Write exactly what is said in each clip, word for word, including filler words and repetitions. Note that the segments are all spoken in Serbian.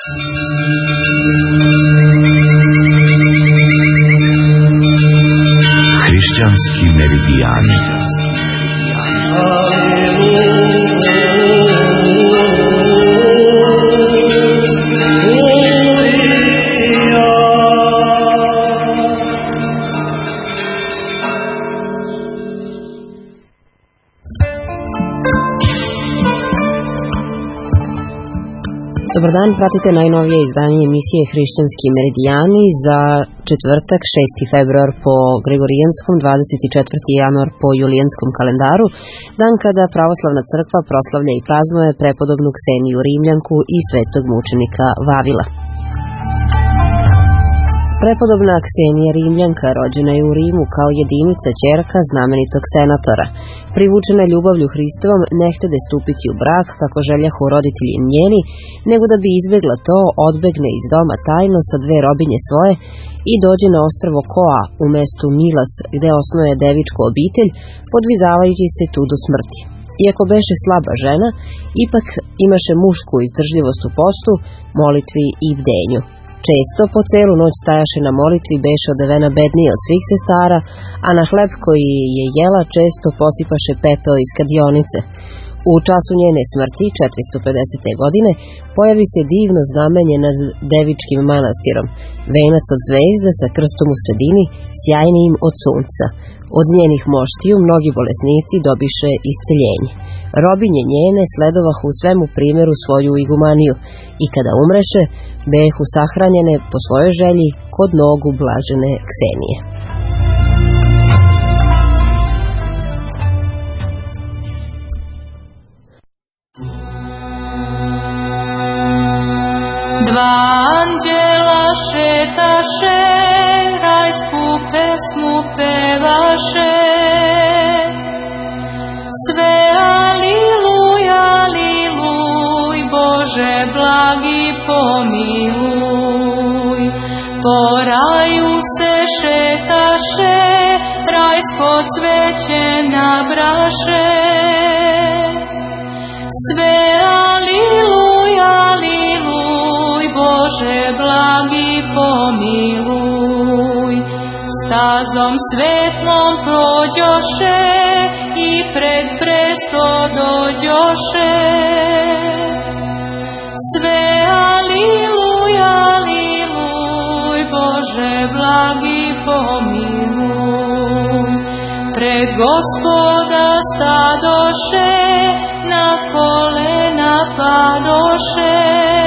Hrišćanski meridijani. Dobar dan, pratite najnovije izdanje emisije Hrišćanski meridijani za četvrtak šesti februar po Gregorijanskom, dvadeset četvrti januar po Julijanskom kalendaru, dan kada Pravoslavna crkva proslavlja i praznuje prepodobnu Kseniju Rimljanku i svetog mučenika Vavila. Prepodobna Ksenija Rimljanka rođena je u Rimu kao jedinica ćerka znamenitog senatora. Privučena ljubavlju Hristovom, ne htede stupiti u brak kako željahu roditelji njeni, nego da bi izbjegla to, odbegne iz doma tajno sa dve robinje svoje i dođe na ostrvo Koa u mestu Milas, gde osnuje devičku obitelj, podvizavajući se tu do smrti. Iako beše slaba žena, ipak imaše mušku izdržljivost u postu, molitvi i bdenju. Često po celu noć stajaše na molitvi, beše odevena bednije od svih sestara, a na hleb koji je jela često posipaše pepeo iz kadionice. U času njene smrti, četiristo pedesete. godine, pojavi se divno znamenje nad Devičkim manastirom, venac od zvezda sa krstom u sredini, sjajnijim od sunca. Od njenih moštiju mnogi bolesnici dobiše isceljenje. Robinje njene sledovahu u svemu primjeru svoju igumaniju i kada umreše, behu sahranjene po svojoj želji kod nogu blažene Ksenije. Dva anđela šetaše, rajsku pesmu pevaše, sve aliluj, aliluj, Bože blagi pomiluj. Po raju se šetaše, rajsko cveće nabraše, sve aliluj, aliluj, Bože blagi pomiluj. Stazom svetlom prođoše i pred presto dođoše, sve aliluj, aliluj, Bože blagi pomiluj. Pred Gospoda stadoše, na kolena padoše,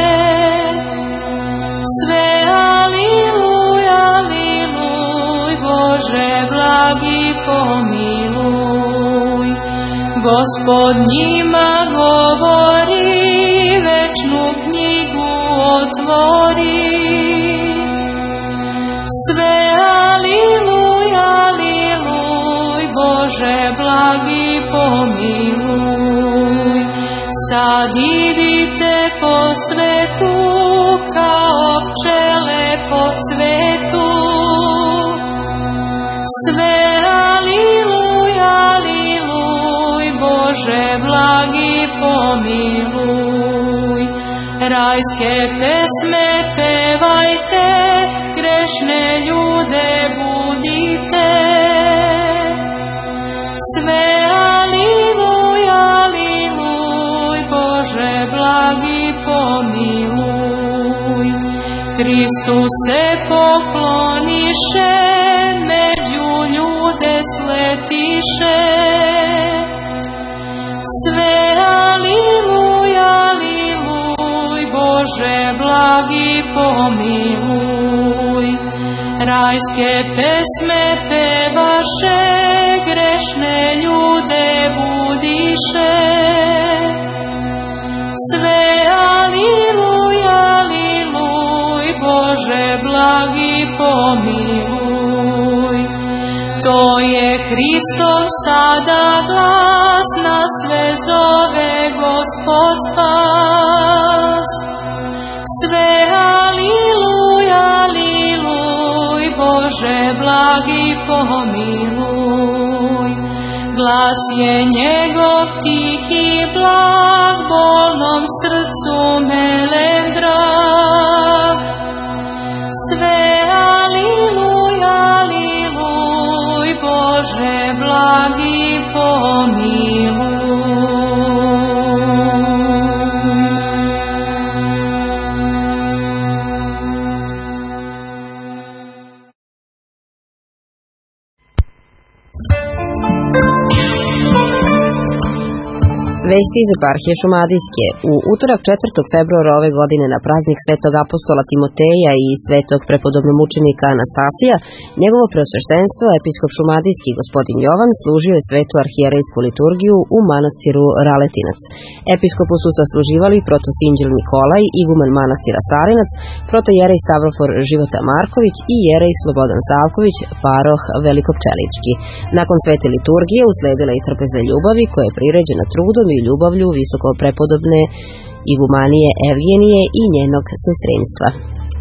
sve aliluj, aliluj, Bože blagi pomiluj. Gospod njima govori, večnu knjigu otvori, sve aliluj, aliluj, Bože blagi pomiluj. Sad idite po svetu, kao pčele po cvetu, sve aliluj, aliluj, Bože blagi pomiluj. Rajske pesme pevajte, grešne ljude budite, sve aliluj, aliluj, Bože blagi pomiluj. Hristu se pokloniše, među ljude sletiše, sve aliluj, aliluj, Bože blagi pomiluj. Rajske pesme pevaše, grešne ljude budiše, sve aliluj, aliluj, Bože blagi pomiluj. To je Hristov sada glas, na sve zove Gospod spas, sve aliluj, aliluj, Bože blagi pomiluj. Glas je njegov tih i blag, bolnom srcu melem drag, Vesti iz eparhije Šumadijske. U utorak četvrtog februara ove godine na praznik svetog apostola Timoteja i svetog prepodobnomučenika Anastasija, njegovo preosveštenstvo, episkop Šumadijski gospodin Jovan, služio je svetu arhijerejsku liturgiju u manastiru Raletinac. Episkopu su sasluživali protosinđel Nikolaj, iguman manastira Sarinac, protojerej Stavrofor Života Marković i jerej Slobodan Savković, paroh Velikopčelički. Nakon svete liturgije usledila i trpeza ljubavi koja je priređena trudom i ljubavlju visoko prepodobne igumanije Evgenije i njenog sestrinstva.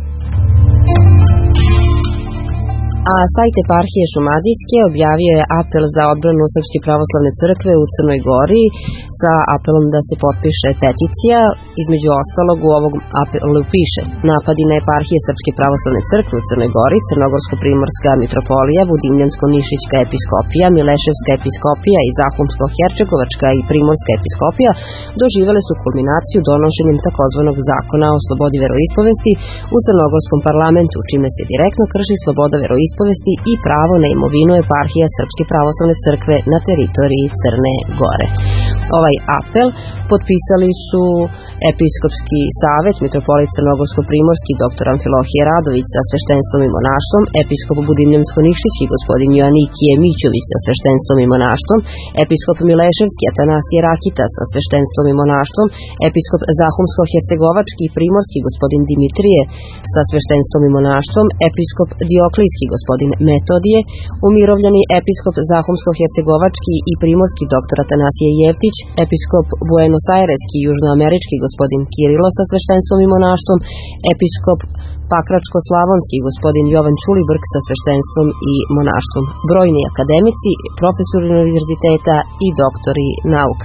A sajt eparhije Šumadijske objavio je apel za odbranu Srpske pravoslavne crkve u Crnoj Gori sa apelom da se potpiše peticija. Između ostalog u ovog apelu piše: napadi na eparhije Srpske pravoslavne crkve u Crnoj Gori, Crnogorsko-primorska mitropolija, Vodinjansko-nišićka episkopija, Mileševska episkopija i Zahumsko-hercegovačka i Primorska episkopija doživele su kulminaciju donošenjem takozvanog zakona o slobodi veroispovesti u crnogorskom parlamentu, čime se direktno krši sloboda veroispovesti i pravo na imovinu eparhija Srpske pravoslavne crkve na teritoriji Crne Gore. Ovaj apel potpisali su Episkopski savet, mitropolit Crnogorsko-primorski dr Amfilohije Radović sa sveštenstvom i monaštvom, episkop Budimljansko-nišićki gospodin Joanikije Mićović sa sveštenstvom i monaštvom, episkop Mileševski Atanasije Rakita sa sveštenstvom i monaštvom, episkop Zahumsko-hercegovački i primorski gospodin Dimitrije sa sveštenstvom i monaštvom, episkop Dioklijski gospodin Metodije, umirovljeni episkop Zahumsko-hercegovački i primorski dr Atanasije Jevtić, episkop Buenos Aireski i južnoamerički gospodin Kirilo sa sveštenstvom i monaštvom, episkop Pakračko-slavonski gospodin Jovan Čulibrk sa sveštenstvom i monaštvom, brojni akademici, profesori univerziteta i doktori nauka.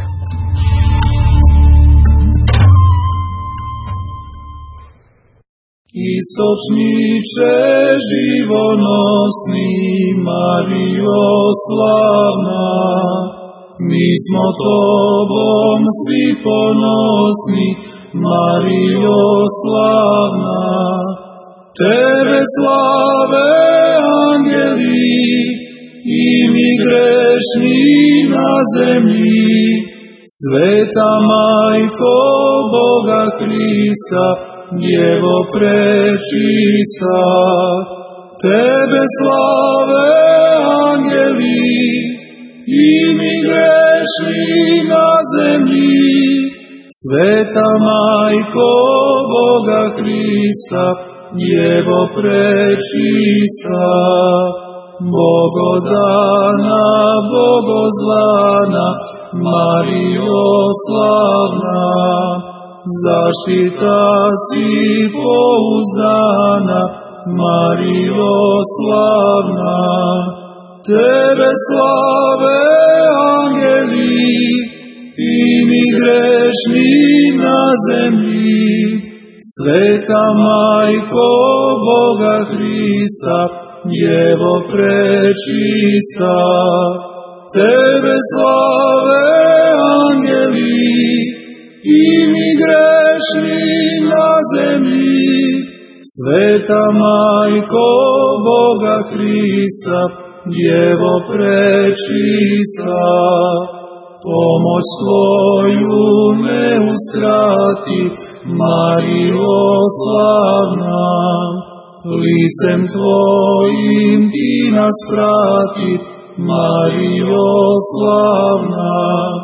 Istočniče živonosni, Marijo slavna, mi smo tobom svi ponosni, Marijo slavna. Tebe slave angeli i mi grešni na zemlji, sveta majko Boga Hrista, Djevo prečista. Tebe slave angeli i mi grešni na zemlji, sveta majko Boga Hrista, Djevo prečista. Bogodana, bogozlana, Marijo slavna, zaštita si pouzdana, Marijo slavna. Tebe slave angeli i mi grešni na zemlji, sveta majko Boga Hrista, Djevo prečista. Tebe slave angeli i mi grešni na zemlji, sveta majko Boga Hrista, Djevo prečista. Pomoć tvoju ne uskrati, Marijo slavna, licem tvojim ti nas prati, Marijo slavna.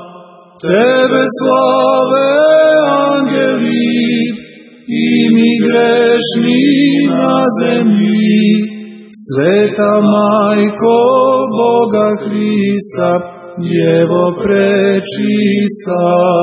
Tebe slave angeli i mi grešni na zemlji, sveta majko Boga Hrista, Djevo prečista.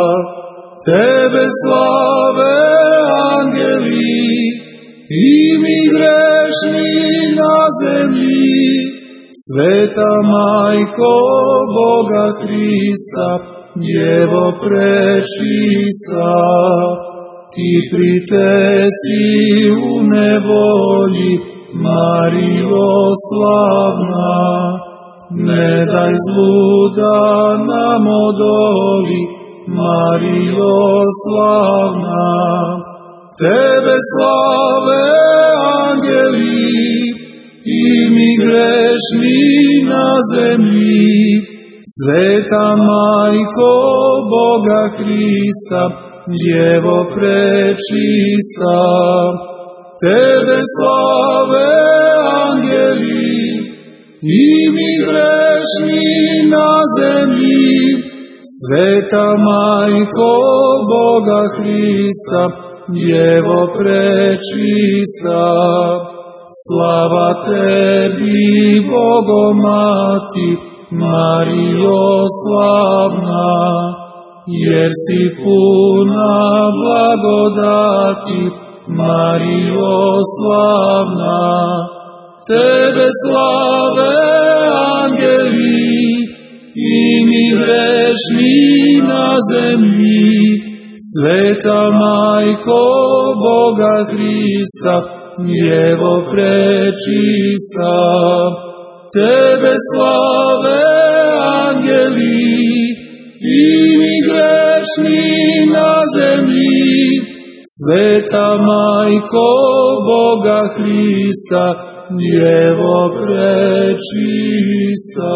Tebe slave angeli i mi grešni na zemlji, sveta majko Boga Hrista, Djevo prečista. Ti priteci u nevolji, Marijo slavna, ne daj zlu da nam odoli, Marijo slavna. Tebe slave angeli i mi grešni na zemlji, Sveta Majko Boga Hrista, Djevo prečista, Tebe slave angeli i mi grešni na zemlji. Sveta Majko Boga Hrista, Djevo prečista, slava Tebi, Bogomati, Marijo slavna, jer si puna blagodati, Marijo slavna. Tebe slave angeli i mi grešni na zemlji. Sveta Majko Boga Hrista, Djevo prečista, Tebe slave angeli i mi grešni na zemlji. Sveta Majko Boga Hrista, Djevo prečista.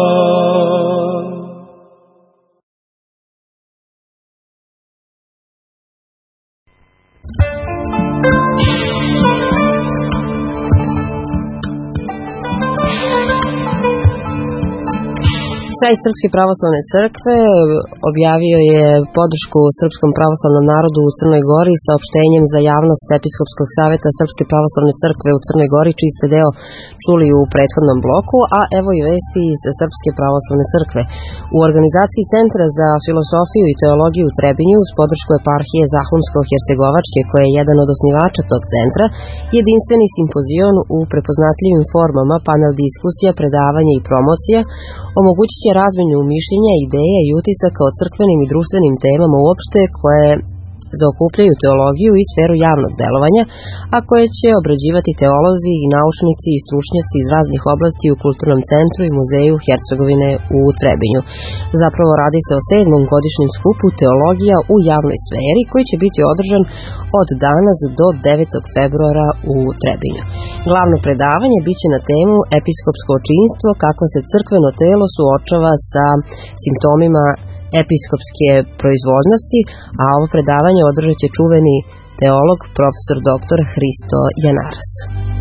Sajt Srpske pravoslavne crkve objavio je podršku Srpskom pravoslavnom narodu u Crnoj Gori saopštenjem za javnost Episkopskog saveta Srpske pravoslavne crkve u Crnoj Gori, čiji ste deo čuli u prethodnom bloku, a evo i vesti iz Srpske pravoslavne crkve. U organizaciji Centra za filosofiju i teologiju u Trebinju uz podršku eparhije Zahumsko-Hercegovačke, koja je jedan od osnivača tog centra, jedinstveni simpozion u prepoznatljivim formama, panel diskusija, predavanja i promocija omogućit će razmjenu mišljenja, ideja i utisaka o crkvenim i društvenim temama uopšte koje zaokupljaju teologiju i sferu javnog delovanja, a koje će obrađivati teolozi i naučnici i stručnjaci iz raznih oblasti u Kulturnom centru i muzeju Hercegovine u Trebinju. Zapravo radi se o sedmom godišnjem skupu Teologija u javnoj sferi, koji će biti održan od danas do devetog februara u Trebinju. Glavno predavanje biće na temu Episkopsko očinstvo, kako se crkveno telo suočava sa simptomima episkopske proizvoljnosti, a ovo predavanje održat će čuveni teolog profesor doktor Hristo Janaras.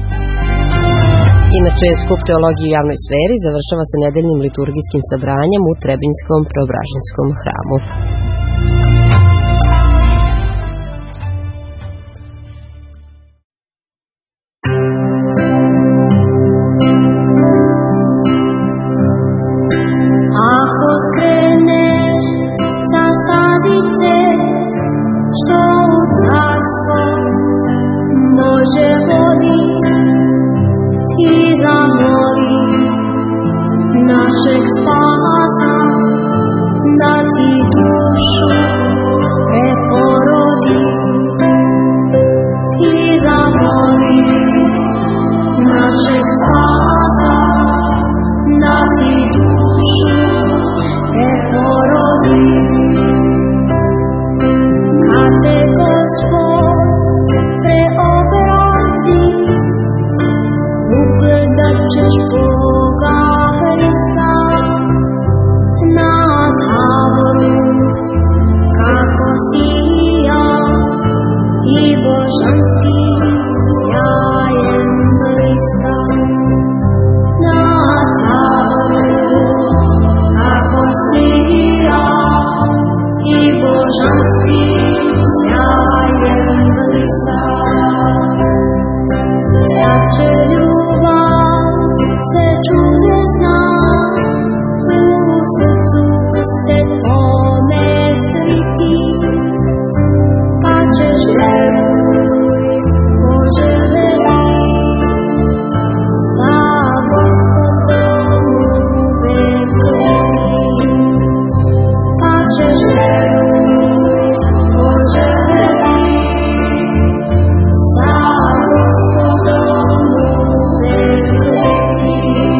Inače, skup Teologije u javnoj sferi završava se nedeljnim liturgijskim sabranjem u Trebinjskom Preobraženjskom hramu. Našeg spasa, da ti dušu preporodi. Ti zamoli našeg spasa, da ti dušu preporodi. Kad te Gospod preobrazi, ugledat ćeš Boga Hrista na Tavoru, kako sija i božanskim sjajem blista. Na Tavoru, kako sija i božanskim sjajem blista. Jače ljubav se čudesna u srcu se tome sviti, pa ćeš veruj Bože veli, sa Gospodom uvek veli, pa ćeš veruj Bože veli, sa Gospodom uvek veli.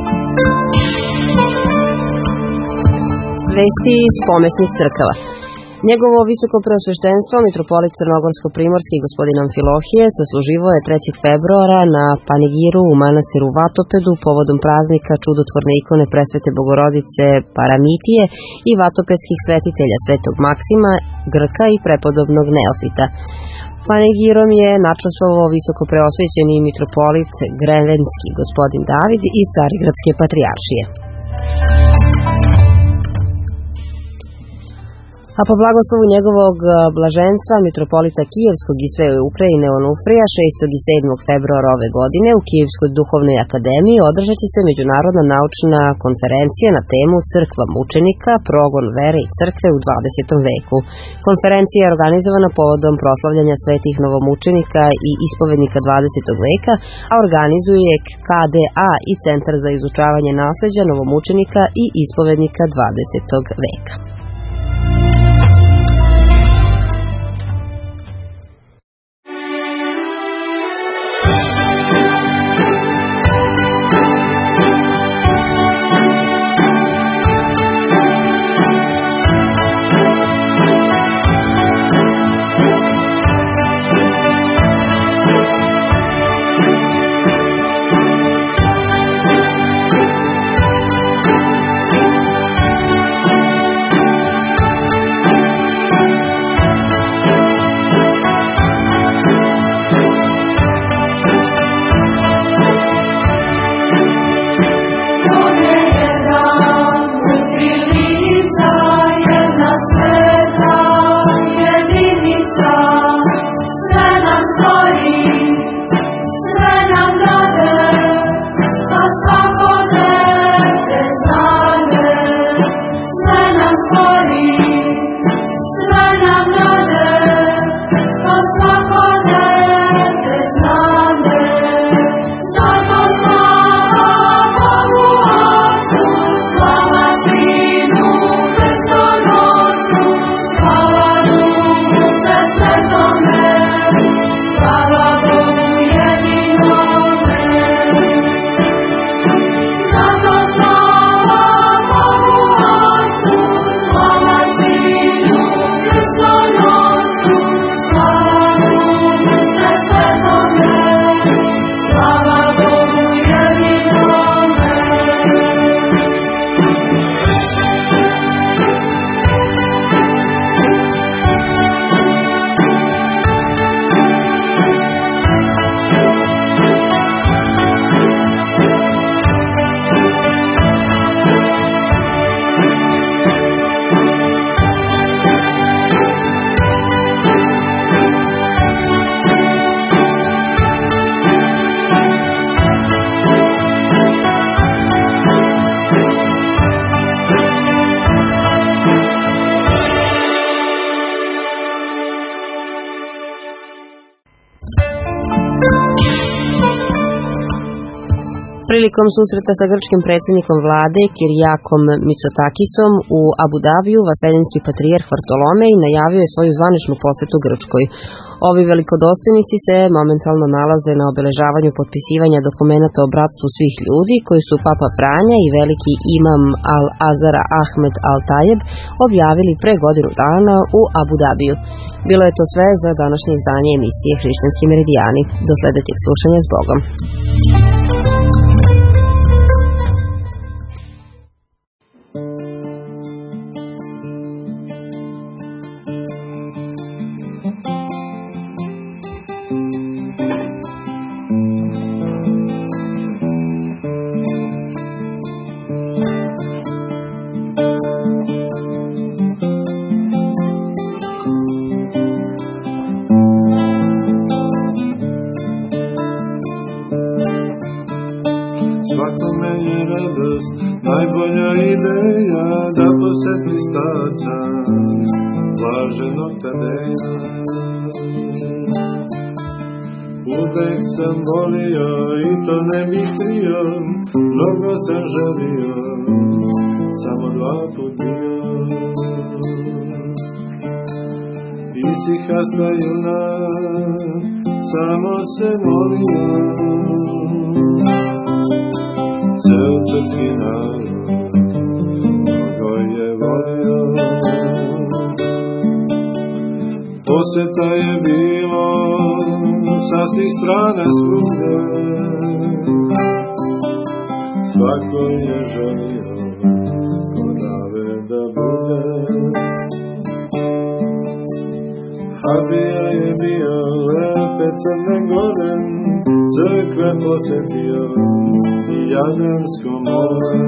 Vesti iz pomesnih crkava. Njegovo visoko preosveštenstvo, mitropolit Crnogorsko-primorski gospodin Amfilohije, sasluživao je trećeg februara na panigiru u manastiru Vatopedu povodom praznika čudotvorne ikone presvete Bogorodice Paramitije i vatopedskih svetitelja svetog Maksima, Grka i prepodobnog Neofita. Panigirom je načastvovao visoko preosvećeni mitropolit Grevenski gospodin David iz Carigradske patrijaršije. A po blagoslovu njegovog blaženstva mitropolita Kijevskog i sve Ukrajine Onufrija šestog i sedmog februara ove godine u Kijevskoj duhovnoj akademiji održat će se međunarodna naučna konferencija na temu Crkva mučenika, progon vere i crkve u dvadesetom veku. Konferencija je organizovana povodom proslavljanja svetih novomučenika i ispovednika dvadesetog veka, a organizuje K D A i Centar za izučavanje nasleđa novomučenika i ispovednika dvadesetog veka. Prilikom susreta sa grčkim predsjednikom vlade Kirijakom Mitsotakisom u Abu Dabiju, vaseljenski patrijarh Vartolomej najavio je svoju zvaničnu posetu Grčkoj. Ovi velikodostojnici se momentalno nalaze na obeležavanju potpisivanja dokumenata o bratstvu svih ljudi koji su Papa Franja i veliki imam Al-Azara Ahmed Al-Tajeb objavili pre godinu dana u Abu Dabiju. Bilo je to sve za današnje izdanje emisije Hrišćanski meridijani. Do sledećeg slušanja, s Bogom. Najbolja ideja da poseti starca blaženog Tadeja. Uvek sam volio i to ne bih krio, mnogo sam želio, samo dva put bio. Isihasta junak, samo se molio, ceo crkvi narod mnogo je volio. Suseta je bilo sa svih strana svugde, svako je želio kod Ave da bude. Hadija je bio lepe Crne Gore, crkve posetio i Jadransko more.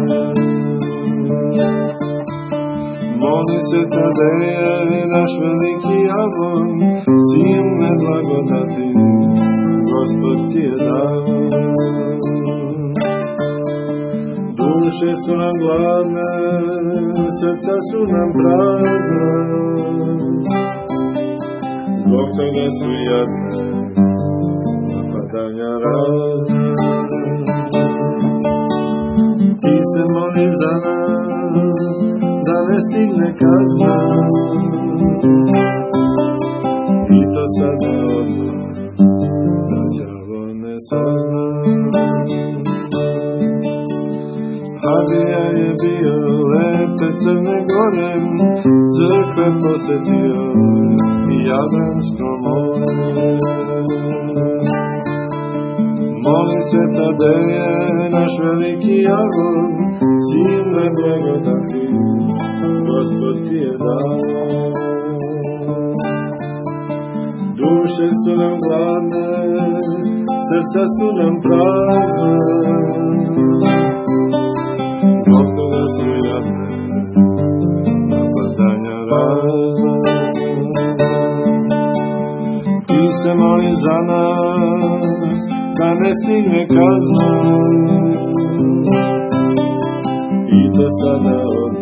Moli se Tadeje, naš veliki Avon, silne blagodati Gospod ti je dao. Duše su nam gladne, srca su nam prazna, zbog toga su jadne napadanja razna. Ti se moliš za nas, da ne stigne kazna, i to sad ne odmah, da đavo ne sazna. Hadija je bio lepe Crne Gore, crkve posetio i Jadransko more. Moli se Tadeje, naš veliki Avon, silne blagodati Gospod ti je dao. Duše su nam gladne, srca su nam prazna, zbog toga su jadne napadanja razna. Ti se moli za nas, da ne stigne kazna, i to sada od